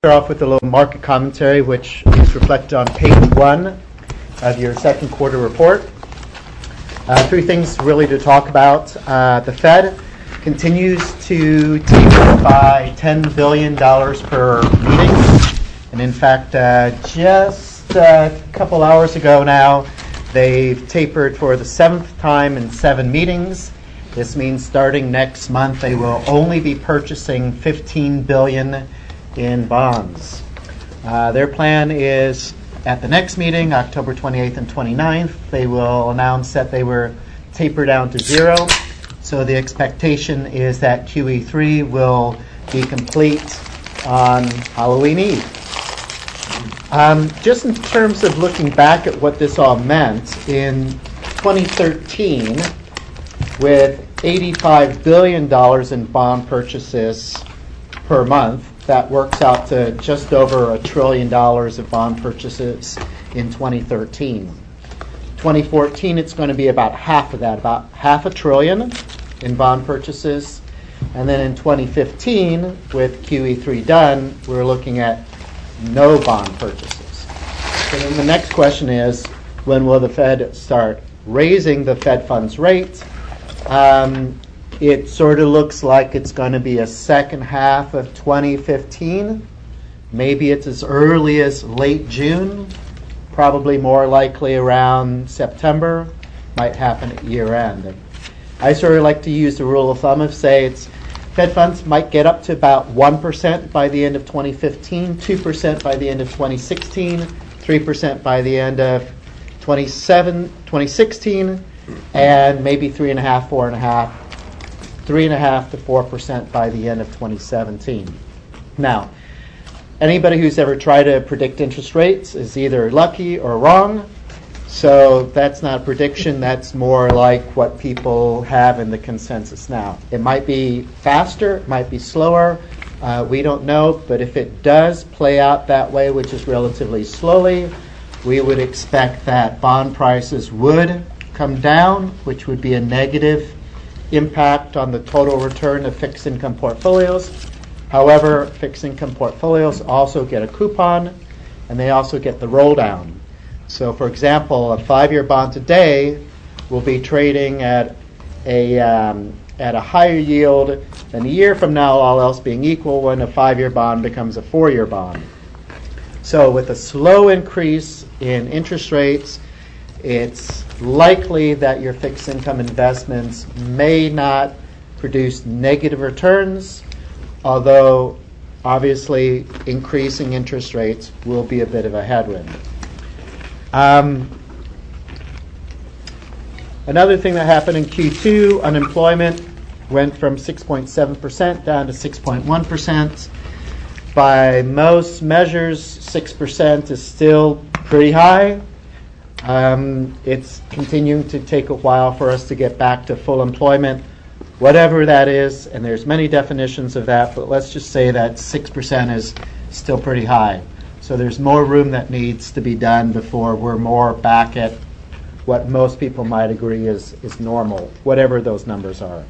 start off with a little market commentary, which is reflected on page 1 of your second quarter report. Three things really to talk about. The Fed continues to taper by $10 billion per meeting. And in fact, just a couple hours ago now, they've tapered for the 7th time in 7 meetings. This means starting next month, they will only be purchasing $15 billion in bonds. Their plan is at the next meeting, October 28th and 29th, they will announce that they were tapered down to 0. So the expectation is that QE3 will be complete on Halloween Eve. Just in terms of looking back at what this all meant, in 2013, with $85 billion in bond purchases per month, that works out to just over $1 trillion of bond purchases in 2013. 2014, it's going to be about half of that, about $500 billion in bond purchases. And then in 2015, with QE3 done, we're looking at no bond purchases. So then the next question is, when will the Fed start raising the Fed funds rate? It sort of looks like it's going to be a second half of 2015. Maybe it's as early as late June, probably more likely around September, might happen at year end. And I sort of like to use the rule of thumb of say it's Fed funds might get up to about 1% by the end of 2015, 2% by the end of 2016, 3% by the end of 2016, and maybe 3.5 to 4% by the end of 2017. Now, anybody who's ever tried to predict interest rates is either lucky or wrong. So that's not a prediction. That's more like what people have in the consensus now. It might be faster, it might be slower. We don't know. But if it does play out that way, which is relatively slowly, we would expect that bond prices would come down, which would be a negative impact on the total return of fixed income portfolios. However, fixed income portfolios also get a coupon, and they also get the roll down. So, for example, a 5-year bond today will be trading at a higher yield than a year from now, all else being equal, when a 5-year bond becomes a 4-year bond. So, with a slow increase in interest rates, it's likely that your fixed income investments may not produce negative returns, although obviously increasing interest rates will be a bit of a headwind. Another thing that happened in Q2, unemployment went from 6.7% down to 6.1%. By most measures, 6% is still pretty high. It's continuing to take a while for us to get back to full employment, whatever that is, and there's many definitions of that, but let's just say that 6% is still pretty high. So there's more room that needs to be done before we're more back at what most people might agree is normal, whatever those numbers are.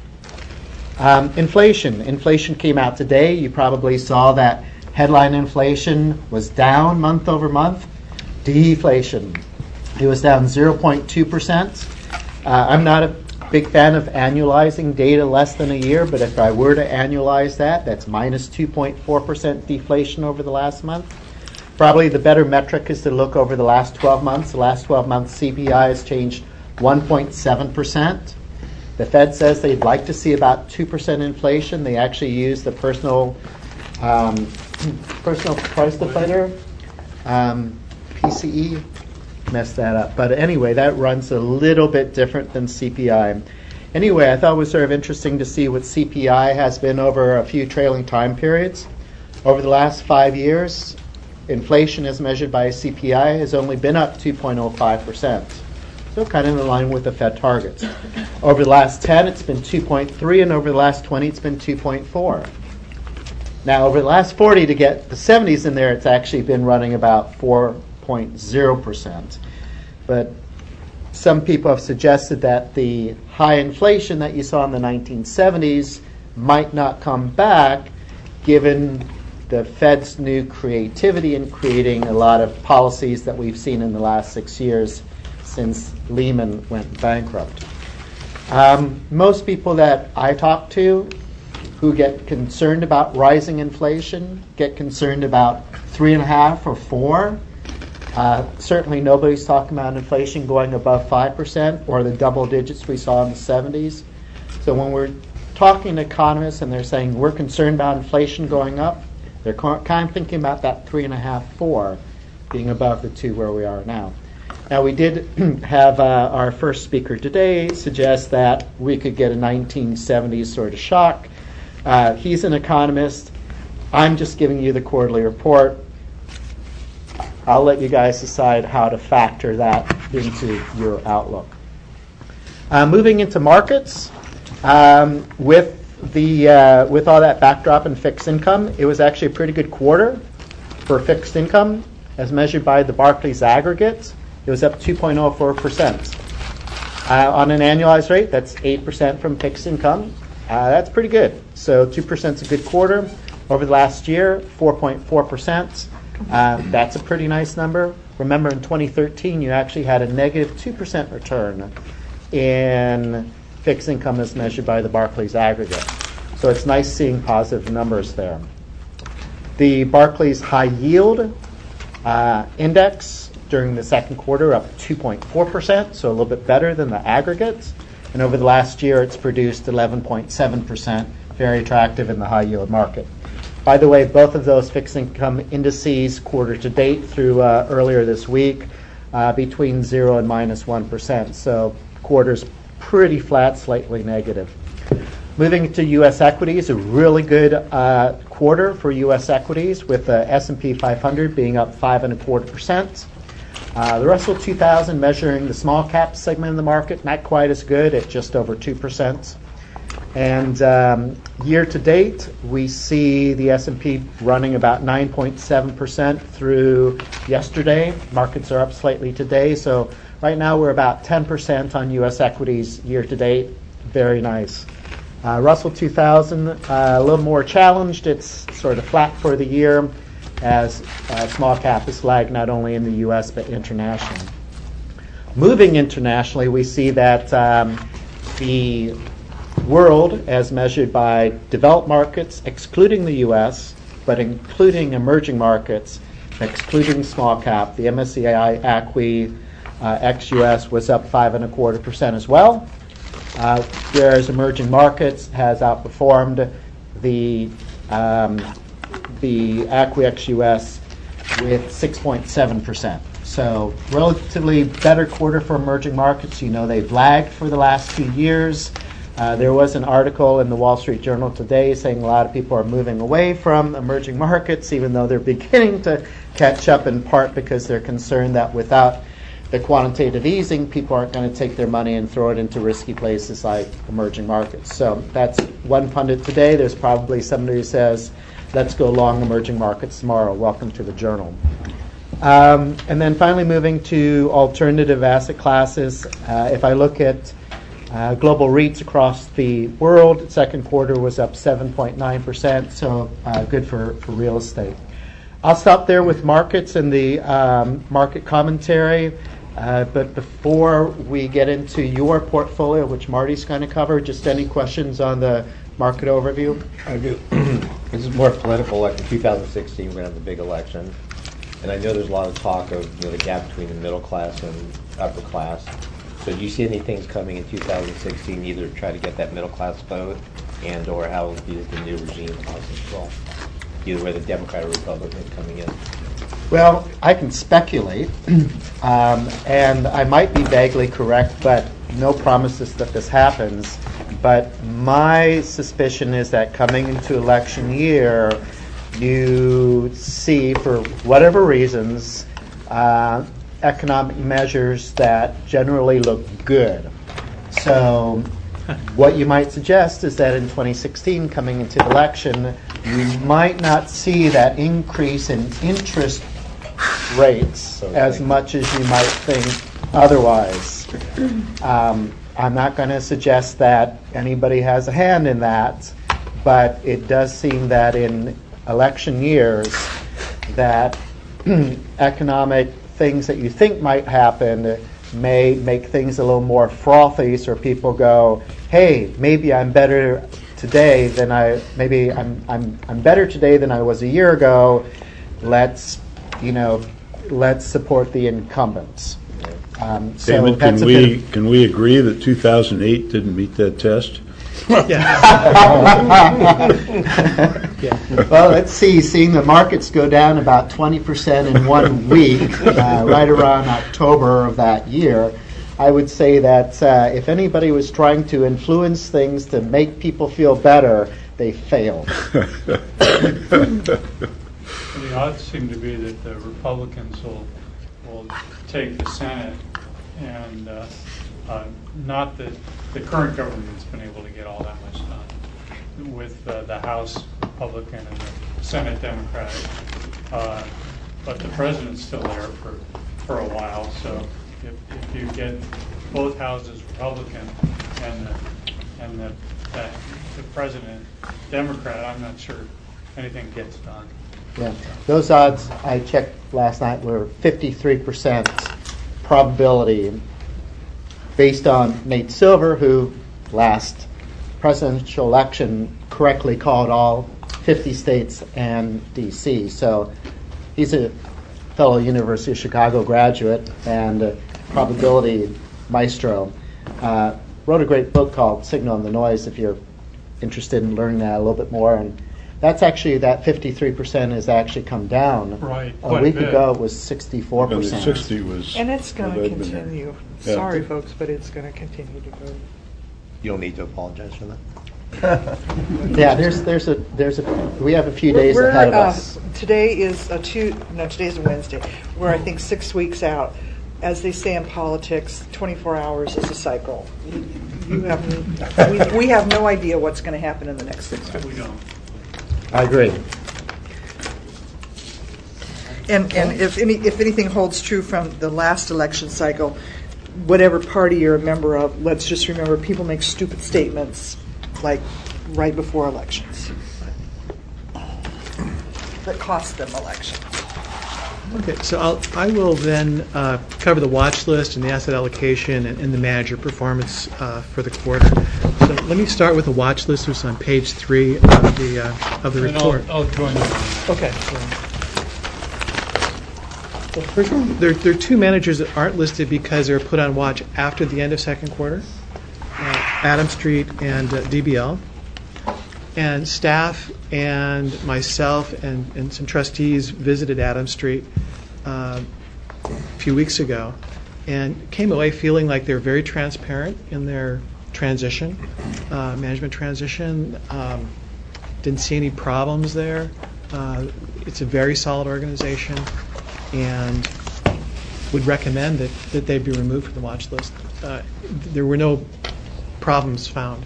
Inflation came out today. You probably saw that headline inflation was down month over month. Deflation, it was down 0.2%. I'm not a big fan of annualizing data less than a year, but if I were to annualize that, that's minus 2.4% deflation over the last month. Probably the better metric is to look over the last 12 months. The last 12 months CPI has changed 1.7%. The Fed says they'd like to see about 2% inflation. They actually use the personal price deflator, PCE. Messed that up. But anyway, that runs a little bit different than CPI. Anyway, I thought it was sort of interesting to see what CPI has been over a few trailing time periods. Over the last 5 years, inflation as measured by CPI has only been up 2.05%. So kind of in line with the Fed targets. Over the last 10, it's been 2.3, and over the last 20, it's been 2.4. Now, over the last 40, to get the 70s in there, it's actually been running about 4.0%. But some people have suggested that the high inflation that you saw in the 1970s might not come back given the Fed's new creativity in creating a lot of policies that we've seen in the last 6 years since Lehman went bankrupt. Most people that I talk to who get concerned about rising inflation get concerned about 3.5 or 4. Certainly nobody's talking about inflation going above 5% or the double digits we saw in the 70s. So when we're talking to economists and they're saying we're concerned about inflation going up, they're kind of thinking about that 3.5, 4 being above the 2 where we are now. Now we did have our first speaker today suggest that we could get a 1970s sort of shock. He's an economist. I'm just giving you the quarterly report. I'll let you guys decide how to factor that into your outlook. Moving into markets, with all that backdrop in fixed income, it was actually a pretty good quarter for fixed income as measured by the Barclays aggregate. It was up 2.04%. On an annualized rate, that's 8% from fixed income. That's pretty good. So 2% is a good quarter. Over the last year, 4.4%. That's a pretty nice number. Remember, in 2013, you actually had a negative 2% return in fixed income as measured by the Barclays aggregate. So it's nice seeing positive numbers there. The Barclays High Yield Index during the second quarter up 2.4%, so a little bit better than the aggregates. And over the last year, it's produced 11.7%, very attractive in the high yield market. By the way, both of those fixed income indices quarter to date through earlier this week between 0 and minus 1%. So quarter's pretty flat, slightly negative. Moving to U.S. equities, a really good quarter for U.S. equities with the S&P 500 being up 5.25%. The Russell 2000 measuring the small cap segment of the market, not quite as good at just over 2%. And year to date, we see the S&P running about 9.7% through yesterday. Markets are up slightly today. So right now we're about 10% on U.S. equities year to date. Very nice. Russell 2000, a little more challenged. It's sort of flat for the year as small cap is lagged not only in the U.S. but internationally. Moving internationally, we see that the world, as measured by developed markets, excluding the U.S., but including emerging markets, excluding small cap, the MSCI ACWI ex-U.S. was up 5.25% as well, whereas emerging markets has outperformed the ACWI ex-U.S. with 6.7%. So relatively better quarter for emerging markets. You know they've lagged for the last 2 years. There was an article in the Wall Street Journal today saying a lot of people are moving away from emerging markets, even though they're beginning to catch up, in part because they're concerned that without the quantitative easing, people aren't going to take their money and throw it into risky places like emerging markets. So that's one pundit today. There's probably somebody who says, let's go long emerging markets tomorrow. Welcome to the Journal. And then finally moving to alternative asset classes. If I look at global REITs across the world, second quarter was up 7.9%, so good for real estate. I'll stop there with markets and the market commentary. But before we get into your portfolio, which Marty's going to cover, just any questions on the market overview? I do. This is more political. Like in 2016, we're going to have the big election. And I know there's a lot of talk of the gap between the middle class and upper class. So do you see any things coming in 2016, either to try to get that middle class vote and or how the new regime possible, either way the Democrat or Republican is coming in? Well, I can speculate, and I might be vaguely correct, but no promises that this happens. But my suspicion is that coming into election year, you see, for whatever reasons, economic measures that generally look good. So what you might suggest is that in 2016, coming into the election, you might not see that increase in interest rates as much as you might think otherwise. I'm not going to suggest that anybody has a hand in that, but it does seem that in election years that economic things that you think might happen may make things a little more frothy, so people go, hey, maybe I'm better today than I'm better today than I was a year ago. Let's support the incumbents. So David, that's can we agree that 2008 didn't meet that test? Well, let's see. Seeing the markets go down about 20% in 1 week, right around October of that year, I would say that if anybody was trying to influence things to make people feel better, they failed. The odds seem to be that the Republicans will take the Senate, and not that the current government's been able to get all that much done with the House Republican and the Senate Democratic, but the president's still there for a while. So if you get both houses Republican and the president Democrat, I'm not sure anything gets done. Yeah, those odds I checked last night were 53% probability, based on Nate Silver, who last presidential election correctly called all 50 states and D.C. So he's a fellow University of Chicago graduate and a probability maestro. Wrote a great book called Signal and the Noise, if you're interested in learning that a little bit more. And that's actually, that 53% has actually come down. Right, A quite week a bit. ago it was 64%. 60 was. And it's going to what I've been hearing. continue. Yeah. Sorry, folks, but it's going to continue to go. You don't need to apologize for that. Yeah, we have a few days ahead of us. Today is today's a Wednesday. We're, I think, 6 weeks out. As they say in politics, 24 hours is a cycle. We have no idea what's going to happen in the next 6 weeks. We don't. I agree. And if anything holds true from the last election cycle, whatever party you're a member of, let's just remember people make stupid statements like right before elections that cost them elections. Okay, so I will then cover the watch list and the asset allocation and the manager performance for the quarter. So let me start with the watch list, which is on page 3 of the And report. I'll join you. Okay. Well, first, there are two managers that aren't listed because they were put on watch after the end of second quarter, Adam Street and DBL. And staff and myself and some trustees visited Adam Street a few weeks ago and came away feeling like they're very transparent in their transition, management transition. Didn't see any problems there. It's a very solid organization, and would recommend that they be removed from the watch list. There were no problems found.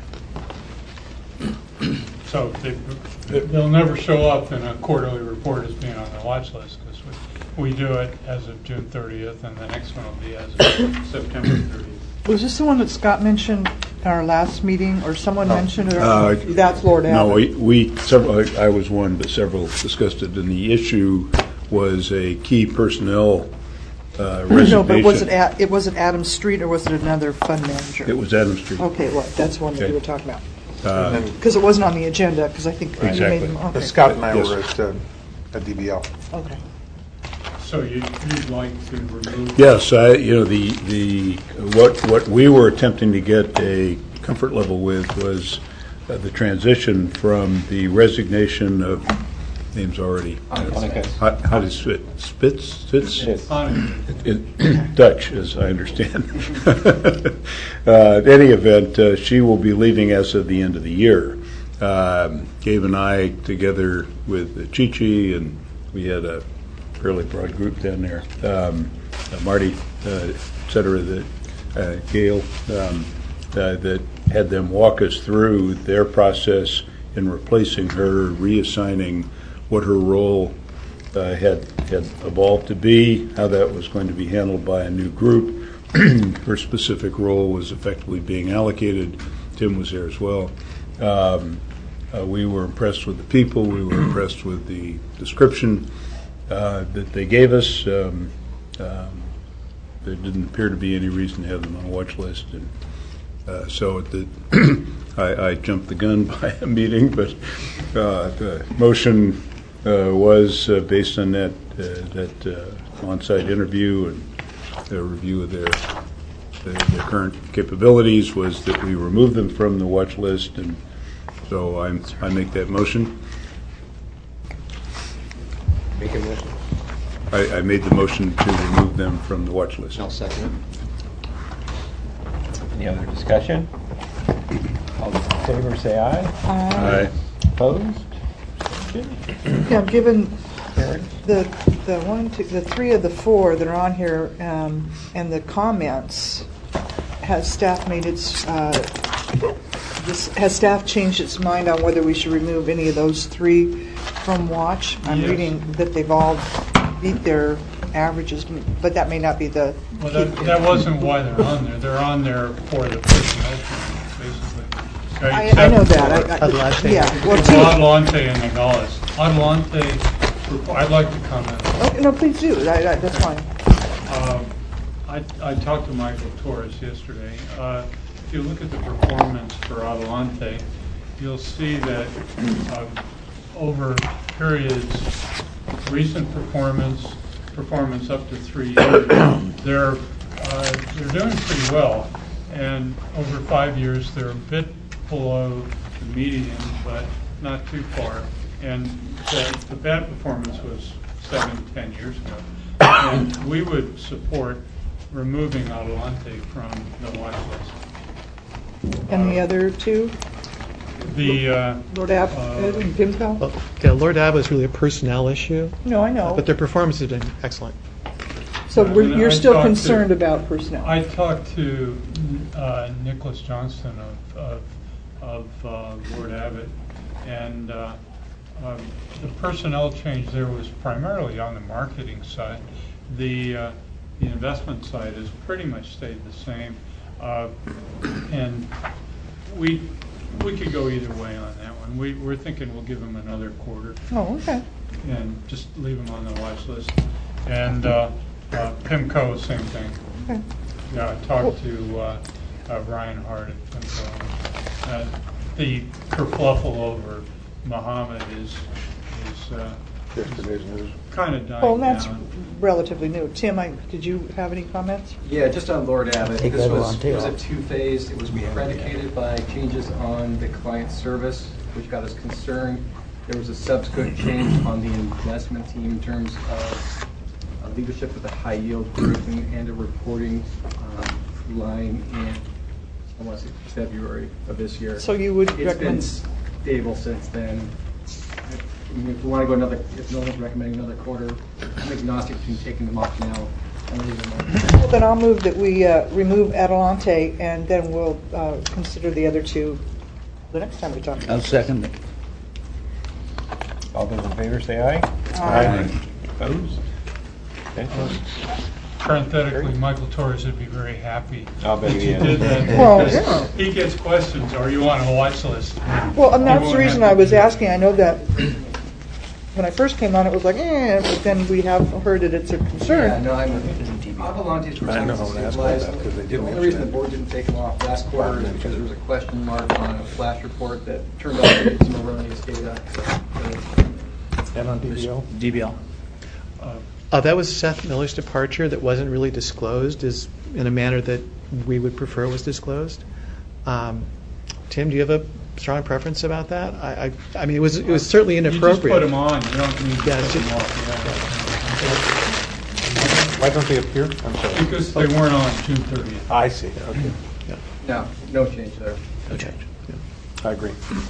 So they'll never show up in a quarterly report as being on the watch list, because we do it as of June 30th, and the next one will be as of September 30th. Was this the one that Scott mentioned at our last meeting, or someone mentioned it? That's Lord No, Abbott. several. I was one, but several discussed it, and the issue was a key personnel resignation. No, but was it Adam Street, or was it another fund manager? It was Adam Street. Okay, well, that's one that Okay. we were talking about. Because it wasn't on the agenda, because I think you made Exactly. them. Okay. Scott and I Yes. were at DBL. Okay. So you'd like to remove? Yes, what we were attempting to get a comfort level with was the transition from the resignation of names already. How does Spitz? In Dutch, as I understand. In any event, she will be leaving us at the end of the year. Gabe and I, together with Chi-Chi, and we had a fairly broad group down there, Marty, et cetera, Gail, that had them walk us through their process in replacing her, reassigning what her role had evolved to be, how that was going to be handled by a new group. Her specific role was effectively being allocated. Tim was there as well. We were impressed with the people. We were impressed with the description that they gave us. There didn't appear to be any reason to have them on a watch list. And so I jumped the gun by a meeting, but the motion was based on that on-site interview and a review of their current capabilities, was that we remove them from the watch list, and so I make that motion. Make a motion. I made the motion to remove them from the watch list. I'll second it. Any other discussion? All those in favor say aye. Aye. Opposed? Yeah, given Carried. the three of the four that are on here and the comments, has staff made has staff changed its mind on whether we should remove any of those three from watch? I'm Yes. reading that they've all beat their averages, but that may not be the. Well, that wasn't why they're on there. They're on there for the personnel change, basically. Okay, I know that. Adelante. Yeah. Well, Adelante and Nogales. Adelante, I'd like to comment. oh, no, please do. That's fine. I talked to Michael Torres yesterday. If you look at the performance for Adelante, you'll see that over periods, recent performance up to 3 years, they're doing pretty well. And over 5 years, they're a bit below the median, but not too far. And the bad performance was 7-10 years ago. And we would support removing Adelante from the watch list. And the other two, The Lord Abbott and Pimco? Well, yeah, Lord Abbott is really a personnel issue, No, I know. but their performance has been excellent. So And you're I still talked to- concerned about personnel? I talked to Nicholas Johnston of Lord Abbott, and the personnel change there was primarily on the marketing side. The investment side has pretty much stayed the same, and we could go either way on that one. We're thinking we'll give them another quarter Oh, okay. and just leave them on the watch list. And PIMCO, same thing. Okay. Yeah, I talked to Ryan Hart at PIMCO. The kerfluffle over Muhammad is kind of dying Well, that's down. relatively new. Tim, did you have any comments? Yeah, just on Lord Abbott. Take This that was, on it tail. was a two-phased. It was predicated by changes on the client service, which got us concerned. There was a subsequent change on the investment team in terms of leadership with the high yield group and a reporting line in, I want to say, February of this year. So you would It's been recommend, stable since then. I mean, if we want to go if no one's recommending another quarter, I'm agnostic between taking them off now and leaving them on. well, then I'll move that we remove Adelante, and then we'll consider the other two the next time we talk. I'll second it. All those in favor say aye. Aye. Opposed? Okay. Parenthetically, Michael Torres would be very happy I'll bet that he you is. did that. Well, because yeah. He gets questions, are you on a watch list? Well, and that's the won't reason have I to was do that. asking. I know that when I first came on, it was like, but then we have heard that it's a Yeah, concern. no, Adelante's performance is stabilized. The only reason the board didn't take them off last quarter is because there was a question mark on a flash report that turned out to be some erroneous data. And on DBO? DBL. That was Seth Miller's departure that wasn't really disclosed in a manner that we would prefer was disclosed. Tim, do you have a strong preference about that? I mean, it was certainly You just inappropriate. put them on, you don't need to Yeah, put it's them just- off. Why don't they appear? I'm sorry. Because they weren't on June 30th. I see, okay. No, no change there. No change. I agree.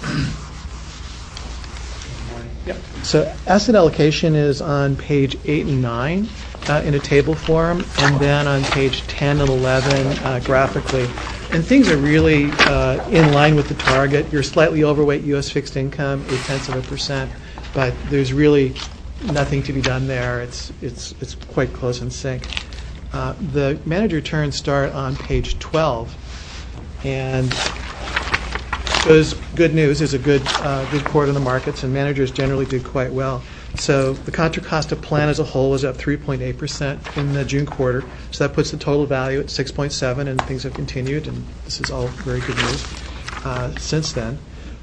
So asset allocation is on page 8 and 9 in a table form, and then on page 10 and 11 graphically. And things are really in line with the target. You're slightly overweight U.S. fixed income, 0.8%, but there's really nothing to be done there. It's quite close in sync. The manager returns start on page 12, and was good news. It was a good quarter in the markets, and managers generally did quite well. So the Contra Costa plan as a whole was up 3.8% in the June quarter. So that puts the total value at 6.7, and things have continued, and this is all very good news since then.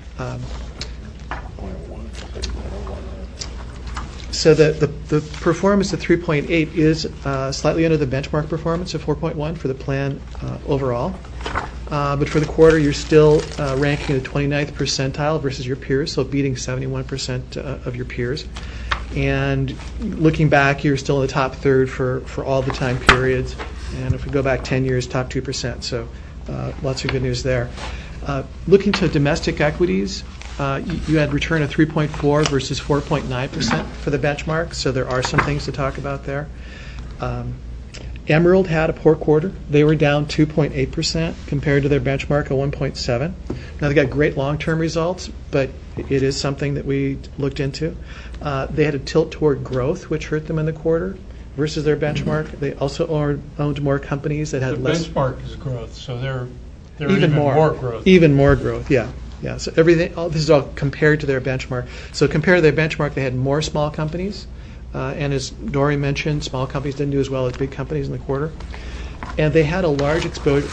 So the performance of 3.8 is slightly under the benchmark performance of 4.1 for the plan overall. But for the quarter, you're still ranking in the 29th percentile versus your peers, so beating 71% of your peers. And looking back, you're still in the top third for all the time periods. And if we go back 10 years, top 2%. So lots of good news there. Looking to domestic equities, you had return of 3.4 versus 4.9% for the benchmark, so there are some things to talk about there. Emerald had a poor quarter. They were down 2.8% compared to their benchmark of 1.7. Now, they got great long-term results, but it is something that we looked into. They had a tilt toward growth, which hurt them in the quarter versus their benchmark. They also owned more companies that had The less. benchmark is growth, so they're Even more growth. Even more growth, yeah. Yeah, so this is all compared to their benchmark. So compared to their benchmark, they had more small companies. And as Dory mentioned, small companies didn't do as well as big companies in the quarter. And they had a larger exposure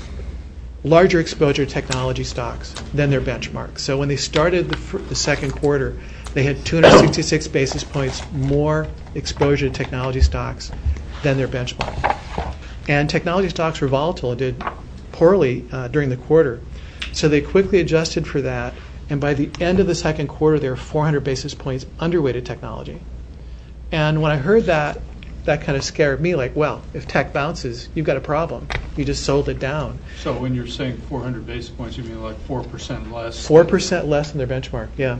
to technology stocks than their benchmark. So when they started the second quarter, they had 266 basis points more exposure to technology stocks than their benchmark. And technology stocks were volatile and did poorly during the quarter. So they quickly adjusted for that, and by the end of the second quarter, they were 400 basis points underweighted technology. And when I heard that, that kind of scared me, like, well, if tech bounces, you've got a problem. You just sold it down. So when you're saying 400 basis points, you mean like 4% less? 4% less than their benchmark, yeah.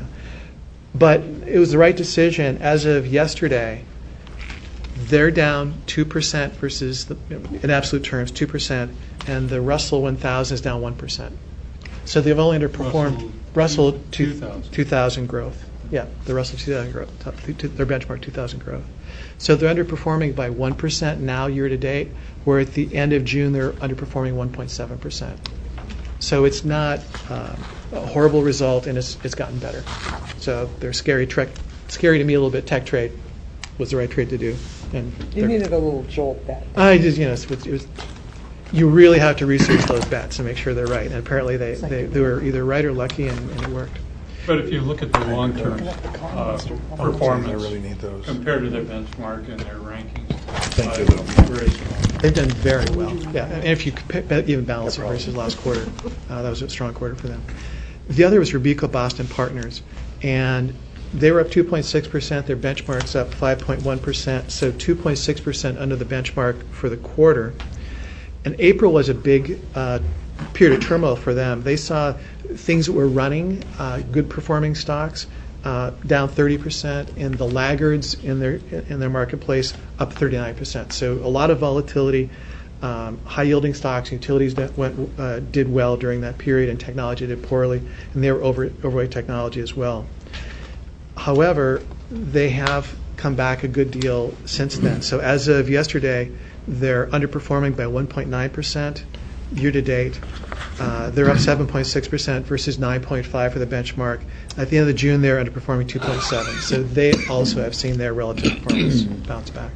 But it was the right decision. As of yesterday, they're down 2% versus, in absolute terms, 2%, and the Russell 1000 is down 1%. So they've only underperformed Russell 2000 growth. Yeah, the Russell 2000 growth, their benchmark 2000 growth. So they're underperforming by 1% now year to date, where at the end of June they're underperforming 1.7%. So it's not a horrible result, and it's gotten better. So they're scary to me a little bit. Tech trade was the right trade to do. And You needed a little jolt back. I just, it was, you really have to research those bets and make sure they're right. And apparently they were either right or lucky, and it worked. But if you look at the long-term performance I really need those. compared to their benchmark and their rankings, Thank you. very strong. They've done very well. Yeah, and if you even balance it versus last quarter, that was a strong quarter for them. The other was Robeco Boston Partners, and they were up 2.6%. Their benchmark's up 5.1%, so 2.6% under the benchmark for the quarter. And April was a big period of turmoil for them. They saw things that were running, good performing stocks, down 30%, and the laggards in their marketplace up 39%. So a lot of volatility. High yielding stocks, utilities that did well during that period, and technology did poorly, and they were overweight technology as well. However, they have come back a good deal since then. So as of yesterday, they're underperforming by 1.9% year to date. They're up 7.6% versus 9.5% for the benchmark. At the end of June, they're underperforming 2.7%. So they also have seen their relative performance bounce back.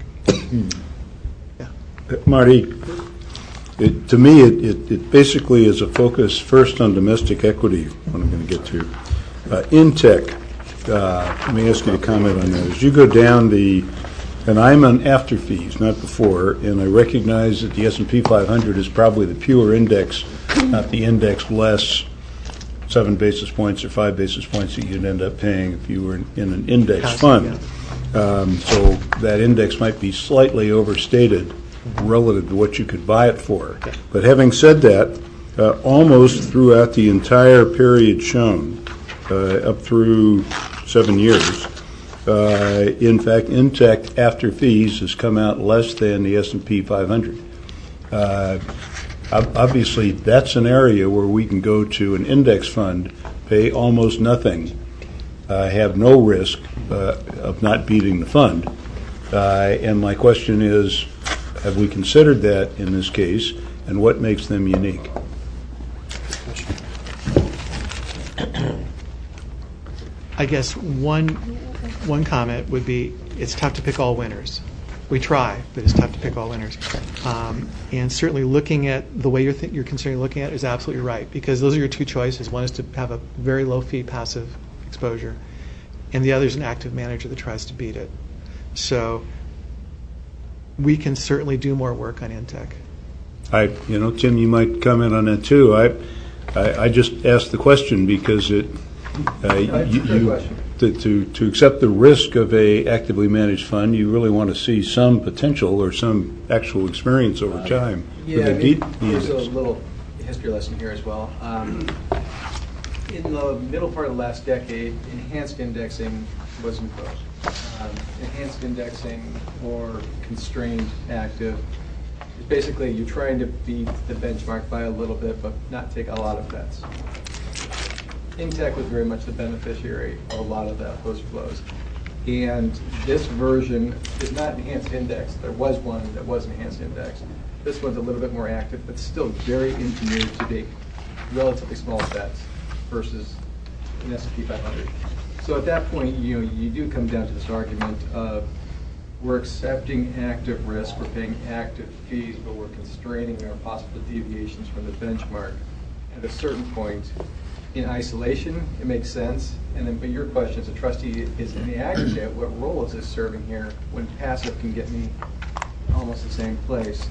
Yeah. Marty, to me, it basically is a focus first on domestic equity, what I'm going to get to. Intech, let me ask you to comment on that. As you go down and I'm on after fees, not before, and I recognize that the S&P 500 is probably the pure index, not the index less 7 basis points or 5 basis points that you'd end up paying if you were in an index fund. So that index might be slightly overstated relative to what you could buy it for. But having said that, almost throughout the entire period shown, up through 7 years, in fact, Intech after fees has come out less than the S&P 500. Obviously, that's an area where we can go to an index fund, pay almost nothing, have no risk of not beating the fund. And my question is, have we considered that in this case, and what makes them unique? I guess one comment would be it's tough to pick all winners. We try, but it's tough to pick all winners. And certainly looking at the way you're considering looking at it is absolutely right, because those are your two choices. One is to have a very low fee passive exposure, and the other is an active manager that tries to beat it. So we can certainly do more work on Intech. Tim, you might comment on that too. I just asked the question because to accept the risk of a actively managed fund, you really want to see some potential or some actual experience over time. There's a little history lesson here as well. In the middle part of the last decade, enhanced indexing was imposed. Enhanced indexing or constrained active is basically you're trying to beat the benchmark by a little bit, but not take a lot of bets. Intech was very much the beneficiary of a lot of those flows. And this version is not enhanced index. There was one that was enhanced index. This one's a little bit more active, but still very engineered to make relatively small bets versus an S&P 500. So at that point, you do come down to this argument of we're accepting active risk, we're paying active fees, but we're constraining our possible deviations from the benchmark. At a certain point, in isolation, it makes sense. And then, but your question as a trustee is in the aggregate, what role is this serving here when passive can get me almost the same place?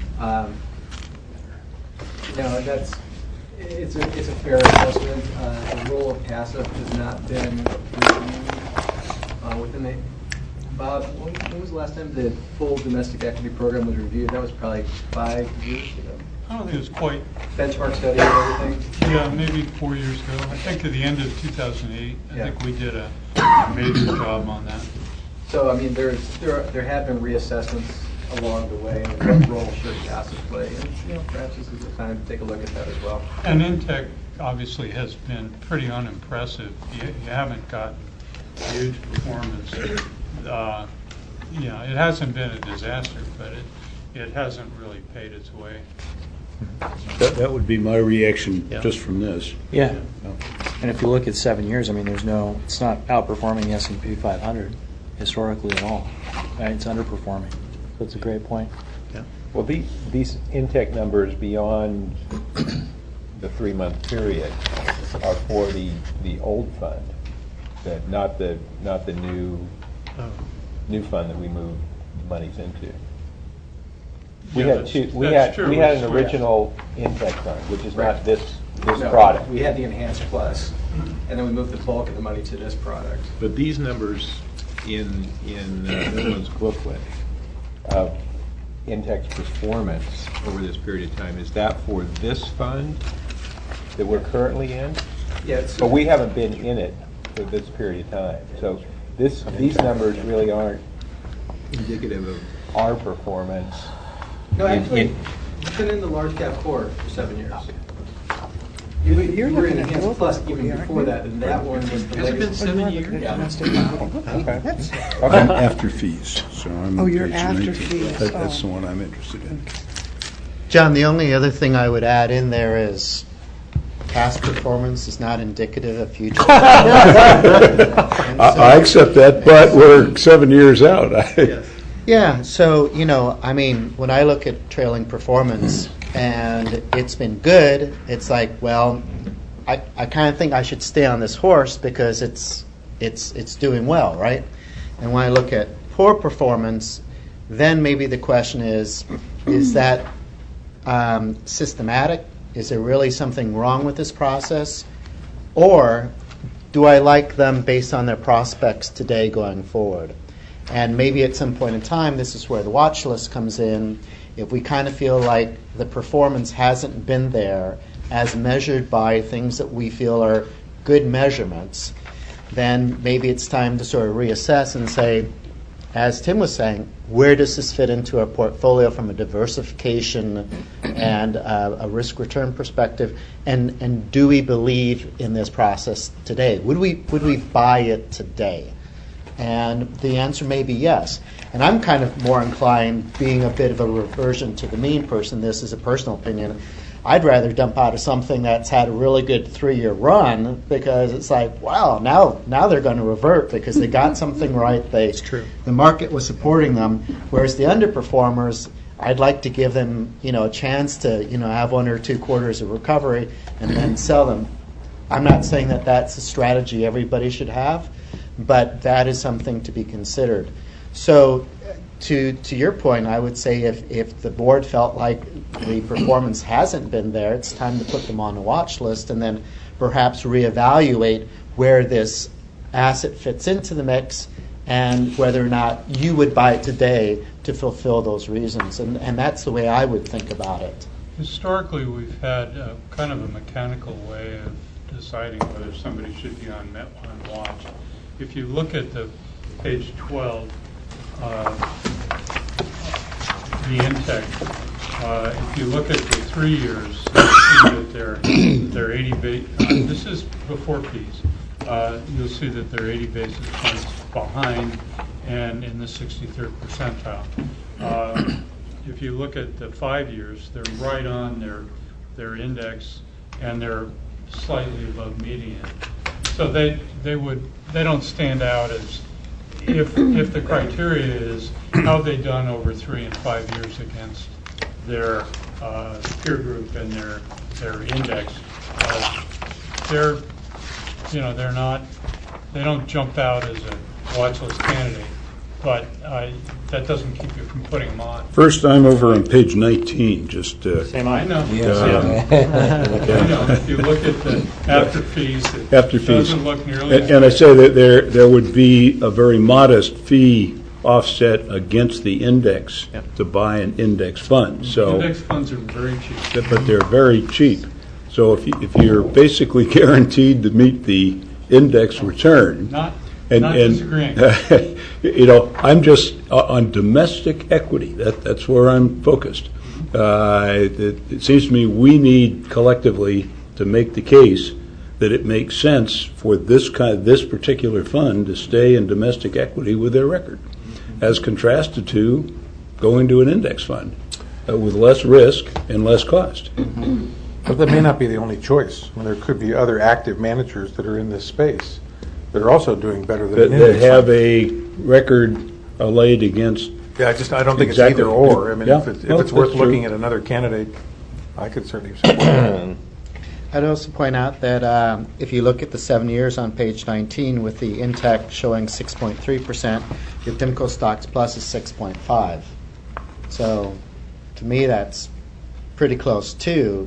It's a fair assessment. The role of passive has not been reviewed within the. Bob, when was the last time the full domestic equity program was reviewed? That was probably 5 years ago. I don't think it was quite. Benchmark study and everything? Yeah, maybe 4 years ago. I think at the end of 2008, I think we did a major job on that. So, I mean, there have been reassessments along the way, and what role should passive play? And, perhaps this is the time to take a look at that as well. And Intech obviously has been pretty unimpressive. You haven't gotten huge performance. It hasn't been a disaster, but it hasn't really paid its way. That would be my reaction just from this. Yeah. And if you look at 7 years, I mean, it's not outperforming the S&P 500 historically at all. Right? It's underperforming. So it's a great point. Yeah. Well, these Intech numbers beyond the 3-month period are for the old fund, not the new fund that we moved monies into. We had an original Intech fund, which is not this product. We had the Enhanced Plus, and then we moved the bulk of the money to this product. But these numbers in Milton's booklet of Intech's performance over this period of time, is that for this fund that we're currently in? Yeah. But we haven't been in it for this period of time. So these numbers really aren't indicative of our performance. No, actually, you've been in the large cap core for 7 years. You're You were in looking at Enhanced both Plus of even them, before that, and that one was the Has it been latest. 7 years? Yeah. I'm after fees, so I'm Oh, on you're page after 19. fees. That's the Oh. one I'm interested in. John, the only other thing I would add in there is past performance is not indicative of future. I accept that, but we're 7 years out. Yeah, so, when I look at trailing performance and it's been good, it's like, well, I kind of think I should stay on this horse because it's doing well, right? And when I look at poor performance, then maybe the question is that systematic? Is there really something wrong with this process? Or do I like them based on their prospects today going forward? And maybe at some point in time, this is where the watch list comes in. If we kind of feel like the performance hasn't been there as measured by things that we feel are good measurements, then maybe it's time to sort of reassess and say, as Tim was saying, where does this fit into our portfolio from a diversification and a risk-return perspective? And do we believe in this process today? Would we buy it today? And the answer may be yes. And I'm kind of more inclined, being a bit of a reversion to the mean person, this is a personal opinion, I'd rather dump out of something that's had a really good 3-year run, because it's like, wow, now they're going to revert because they got something right. It's true. The market was supporting them, whereas the underperformers, I'd like to give them, a chance to, have 1 or 2 quarters of recovery and then sell them. I'm not saying that that's a strategy everybody should have, but that is something to be considered. So to your point, I would say if the board felt like the performance hasn't been there, it's time to put them on a watch list and then perhaps reevaluate where this asset fits into the mix and whether or not you would buy it today to fulfill those reasons. And that's the way I would think about it. Historically, we've had kind of a mechanical way of deciding whether somebody should be on watch. If you look at the page 12, the Intech, if you look at the 3 years, you see that they're 80 this is before fees. You'll see that they're 80 basis points behind and in the 63rd percentile. If you look at the 5 years, they're right on their index, and they're slightly above median. So they don't stand out as if the criteria is how they done over 3 and 5 years against their peer group and their index. They don't jump out as a watch list candidate, but that doesn't keep you from putting them on. First, I'm over on page 19, just... I know. I know. If you look at the after fees, it doesn't look nearly as And I say that there would be a very modest fee offset against the index to buy an index fund. So index funds are very cheap. But they're very cheap. So if you're basically guaranteed to meet the index return... Not disagreeing. I'm just on domestic equity. That's where I'm focused. It seems to me we need collectively to make the case that it makes sense for this particular fund to stay in domestic equity with their record, as contrasted to going to an index fund with less risk and less cost. But that may not be the only choice. There could be other active managers that are in this space that are also doing better than an index that have fund. a record laid against. Yeah, I don't think Exactly. it's either or. I mean, Yeah. if it's Well, worth that's true. looking at another candidate, I could certainly support that. I'd also point out that if you look at the 7 years on page 19 with the Intech showing 6.3%, your PIMCO Stocks Plus is 6.5. So to me, that's pretty close to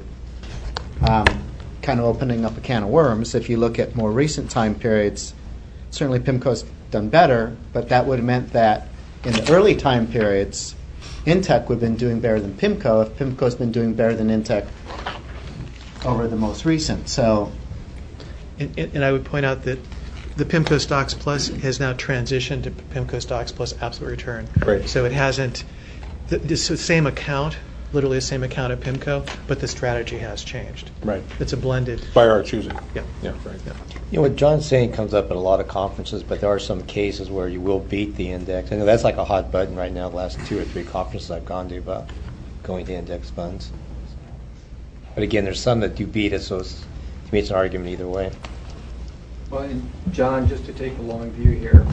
kind of opening up a can of worms. If you look at more recent time periods, certainly PIMCO's done better, but that would have meant that in the early time periods, Intech would have been doing better than PIMCO if PIMCO's been doing better than Intech over the most recent. So, And I would point out that the PIMCO Stocks Plus has now transitioned to PIMCO Stocks Plus Absolute Return. Right. So it hasn't, it's the same account, literally the same account at PIMCO, but the strategy has changed. Right. It's a blended. By our choosing. Yeah. Yeah, right. Yeah. What John's saying comes up at a lot of conferences, but there are some cases where you will beat the index. I know that's like a hot button right now, the last 2 or 3 conferences I've gone to about going to index funds. But again, there's some that do beat it, so to me it's an argument either way. Well, and John, just to take a long view here,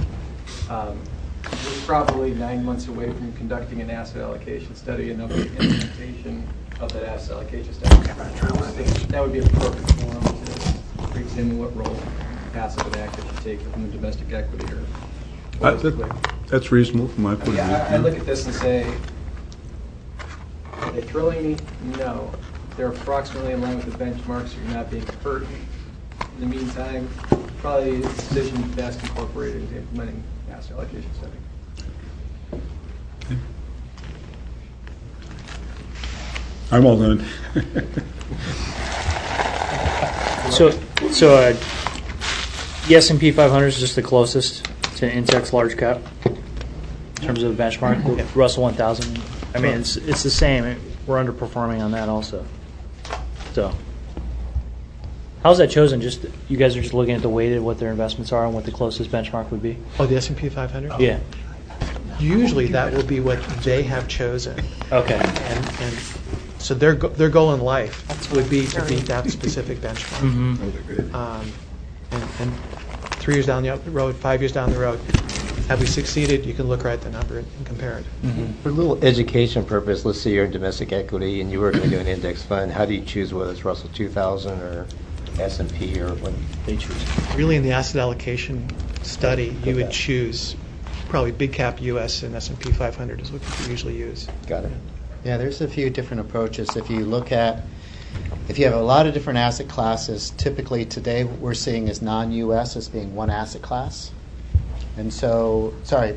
we're probably 9 months away from conducting an asset allocation study and of the implementation of that asset allocation study. That would be a perfect forum to examine what role passive and active should take within the domestic equity. That's reasonable from my point of view. I look at this and say, are they thrilling me? No. They're approximately in line with the benchmarks, so you're not being hurt. In the meantime, probably the decision best incorporated into implementing asset allocation study. I'm all done. So the S&P 500 is just the closest to Intech's large cap in terms of the benchmark. The Russell 1000. I mean, it's the same. We're underperforming on that also. So, how's that chosen? Just you guys are just looking at the weighted, what their investments are, and what the closest benchmark would be. Oh, the S&P 500? Yeah. Usually that will be what they have chosen. Okay. And So their goal in life would be to beat that specific benchmark. And 3 years down the road, 5 years down the road, have we succeeded? You can look right at the number and compare it. For a little education purpose, let's say you're in domestic equity and you were going to do an index fund. How do you choose whether it's Russell 2000 or S&P or what they choose? Really, in the asset allocation study, you would choose probably big cap U.S. and S&P 500 is what you usually use. Got it. Yeah, there's a few different approaches. If you have a lot of different asset classes, typically today what we're seeing is non-U.S. as being one asset class. And so,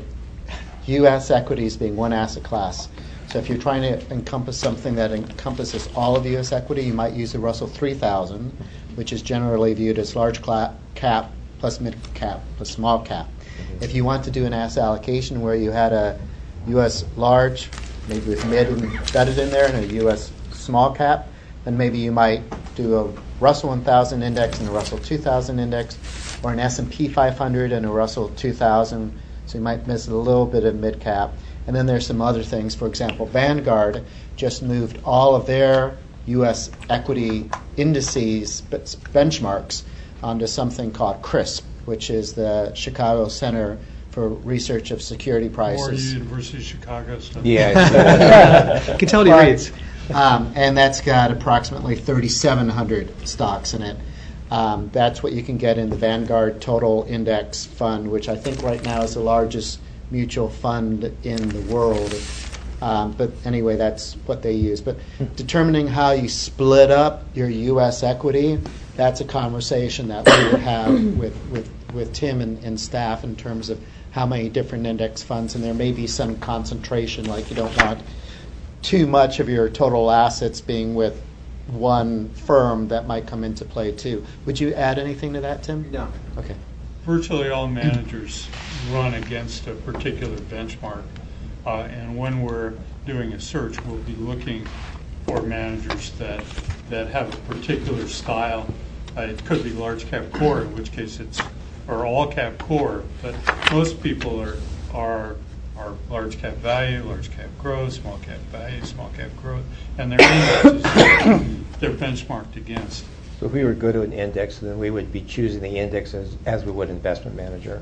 U.S. equities being one asset class. So if you're trying to encompass something that encompasses all of U.S. equity, you might use the Russell 3000, which is generally viewed as large cap plus mid cap plus small cap. If you want to do an asset allocation where you had a U.S. large, maybe with mid embedded in there, and a U.S. small cap, then maybe you might do a Russell 1000 index and a Russell 2000 index, or an S&P 500 and a Russell 2000. So you might miss a little bit of mid cap. And then there's some other things. For example, Vanguard just moved all of their U.S. equity indices benchmarks onto something called CRSP, which is the Chicago Center for Research of Security Prices. More University of Chicago stuff. Yeah. You can tell what he reads. And that's got approximately 3,700 stocks in it. That's what you can get in the Vanguard Total Index Fund, which I think right now is the largest mutual fund in the world. But anyway, that's what they use. But determining how you split up your U.S. equity, that's a conversation that we would have with Tim and staff in terms of how many different index funds. And there may be some concentration, like you don't want too much of your total assets being with one firm. That might come into play too. Would you add anything to that, Tim? No. Okay. Virtually all managers run against a particular benchmark, and when we're doing a search, we'll be looking for managers that have a particular style. It could be large cap core, in which case or all cap core, but most people are large cap value, large cap growth, small cap value, small cap growth, and their indexes they're benchmarked against. So if we were to go to an index, then we would be choosing the index as we would investment manager.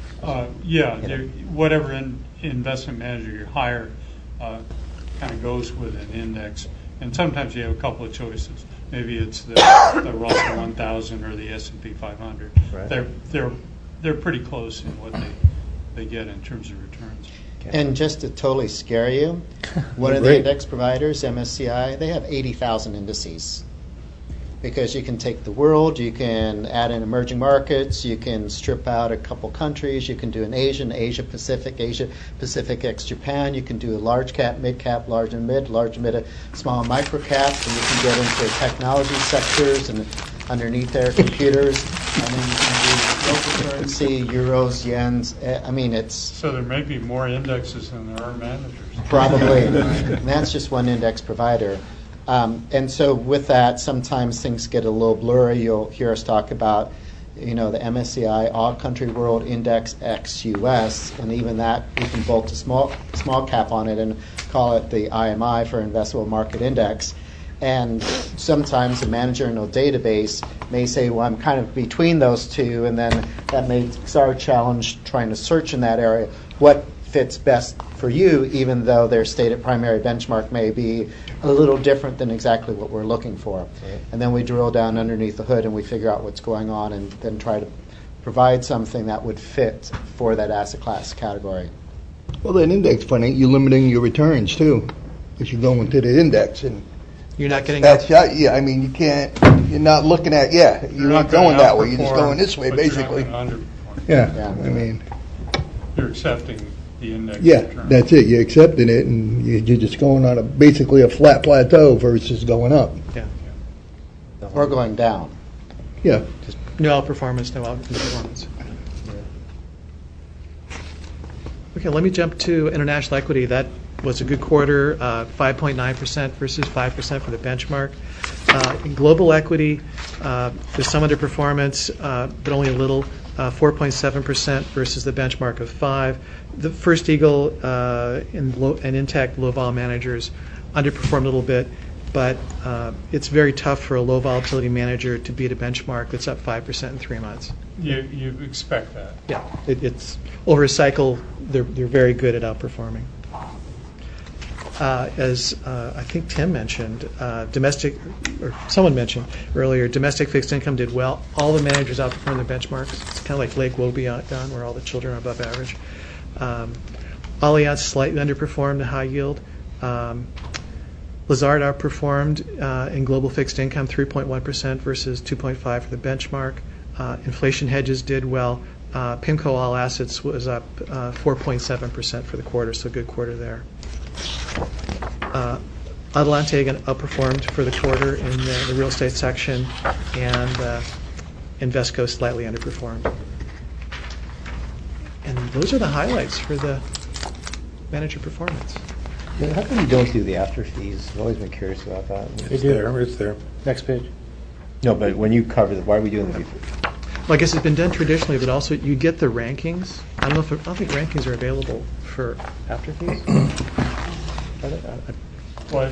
Whatever investment manager you hire kind of goes with an index. And sometimes you have a couple of choices. Maybe it's the Russell 1000 or the S&P 500. Right. They're pretty close in what they get in terms of returns. Okay. And just to totally scare you, one of the index providers, MSCI, they have 80,000 indices. Because you can take the world, you can add in emerging markets, you can strip out a couple countries, you can do an Asia Pacific ex Japan, you can do a large cap, mid cap, large and mid, small and micro caps, and you can get into technology sectors and underneath there computers. I mean, you can do local currency, euros, yens. I mean, it's So there may be more indexes than there are managers. probably, and that's just one index provider. And so with that, sometimes things get a little blurry. You'll hear us talk about, the MSCI All Country World Index ex-US, and even that we can bolt a small cap on it and call it the IMI for Investable Market Index. And sometimes the manager in a database may say, well, I'm kind of between those two, and then that makes our challenge trying to search in that area what fits best for you, even though their stated primary benchmark may be a little different than exactly what we're looking for. Right. And then we drill down underneath the hood and we figure out what's going on and then try to provide something that would fit for that asset class category. Well, that index fund, ain't you limiting your returns too, if you go into the index? And you're not getting yeah, I mean, you can't, you're not looking at, you're not going that way, you're just going this way, basically. Yeah, I mean. You're accepting the index return. That's it. You're accepting it, and you're just going on basically a flat plateau versus going up. Yeah. Or going down. Yeah. Just no outperformance, no outperformance. Okay, let me jump to international equity. That was a good quarter, 5.9% versus 5% for the benchmark. In global equity, there's some underperformance, but only a little. 4.7% versus the benchmark of 5%. The First Eagle and Intech low vol managers underperformed a little bit, but it's very tough for a low volatility manager to beat a benchmark that's up 5% in 3 months. You expect that. Yeah, it's over a cycle. They're very good at outperforming. As I think Tim mentioned, someone mentioned earlier, domestic fixed income did well. All the managers outperformed their benchmarks. It's kind of like Lake Wobegon, where all the children are above average. Allianz slightly underperformed the high yield. Lazard outperformed in global fixed income 3.1% versus 2.5% for the benchmark. Inflation hedges did well. PIMCO All Assets was up 4.7% for the quarter, so good quarter there. Adelante outperformed for the quarter in the real estate section, and Invesco slightly underperformed. And those are the highlights for the manager performance. How come you don't do the after fees? I've always been curious about that. It's there. It's there. Next page. No, but when you cover why are we doing the Well, I guess it's been done traditionally, but also you get the rankings. I don't think rankings are available for after fees. But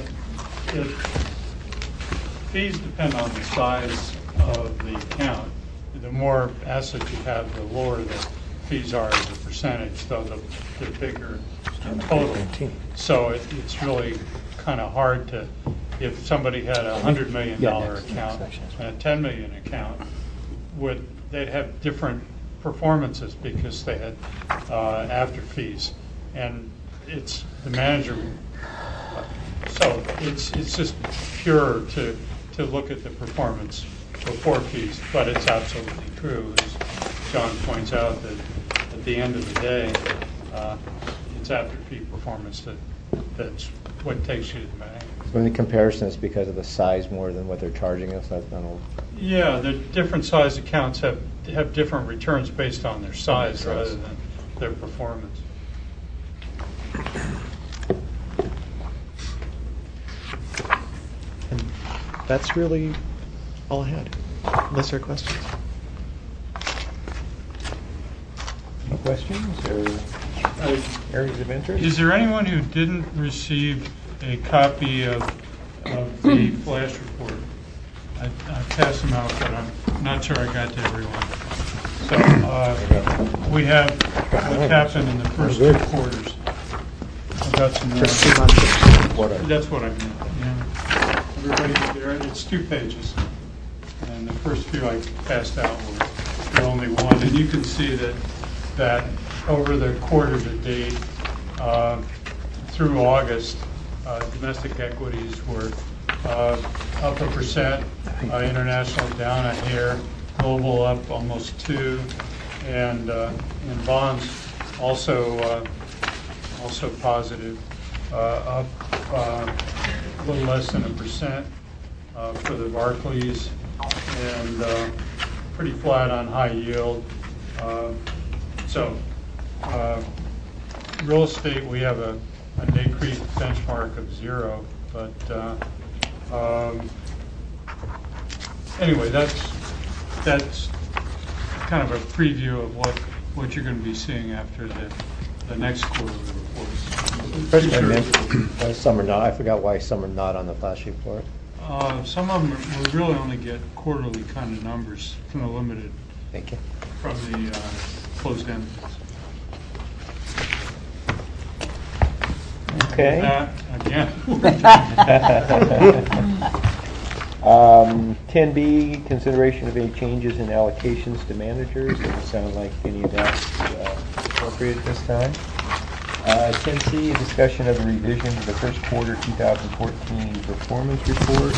fees depend on the size of the account. The more assets you have, the lower the fees are as a percentage, though the bigger in total. So it's really kind of hard to, if somebody had a $100 million account and a $10 million account, they'd have different performances because they had after fees. And it's the manager. So it's just pure to look at the performance before fees, but it's absolutely true, as John points out, that at the end of the day, it's after fee performance that's what takes you to the bank. So the comparison is because of the size more than what they're charging us? Yeah, the different size accounts have different returns based on their size rather than their performance. And that's really all I had, unless there are questions. No questions or areas of interest? Is there anyone who didn't receive a copy of the flash report? I passed them out, but I'm not sure I got to everyone. So we have what happened in the first 2 quarters. I've got some more. That's what I meant. Yeah. Everybody there? It's 2 pages. And the first few I passed out were the only one. And you can see that over the quarter to date, through August, domestic equities were up 1%, international down a hair, global up almost 2%, and bonds also positive, up a little less than 1% for the Barclays, and pretty flat on high yield. So real estate, we have a decreased benchmark of 0, but anyway, that's kind of a preview of what you're going to be seeing after the next quarterly reports. Some are not. I forgot why some are not on the flash report. Some of them we really only get quarterly kind of numbers from the limited. Thank you. From the closed-end. Okay. Again. 10B, consideration of any changes in allocations to managers. Doesn't sound like any of that's appropriate at this time. 10C, a discussion of a revision to the first quarter 2014 performance report.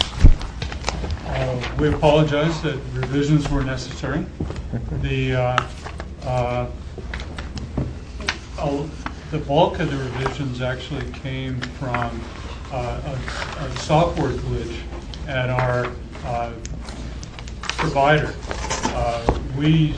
We apologize that revisions were necessary. The bulk of the revisions actually came from a software glitch at our provider. We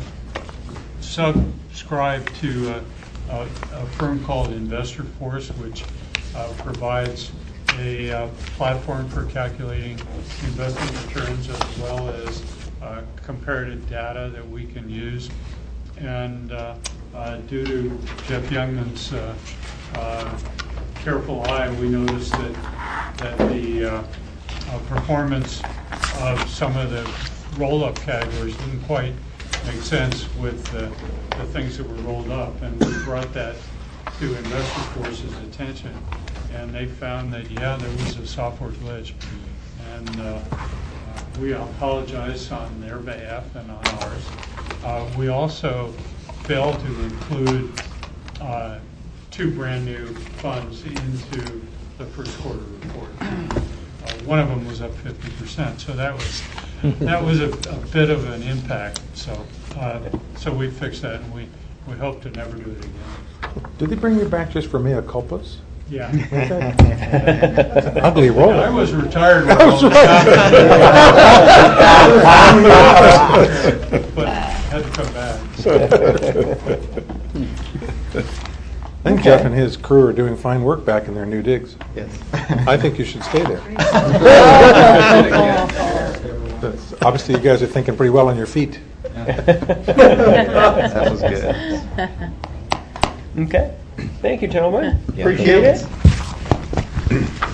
subscribe to a firm called Investor Force, which provides a platform for calculating investment returns as well as comparative data that we can use. And due to Jeff Youngman's careful eye, we noticed that the performance of some of the roll-up categories didn't quite make sense with the things that were rolled up, and we brought that to Investor Force's attention, and they found that, yeah, there was a software glitch, and we apologize on their behalf and on ours. We also failed to include 2 brand new funds into the first quarter report. One of them was up 50%, so that was a bit of an impact. So we fixed that, and we hope to never do it again. Did they bring you back just for mea culpas? Yeah. It's an ugly roll. I was retired when all this happened. But had to come back. I think Jeff and his crew are doing fine work back in their new digs. Yes. I think you should stay there. Obviously, you guys are thinking pretty well on your feet. That was good. Okay. Thank you, gentlemen. Yeah. Appreciate it.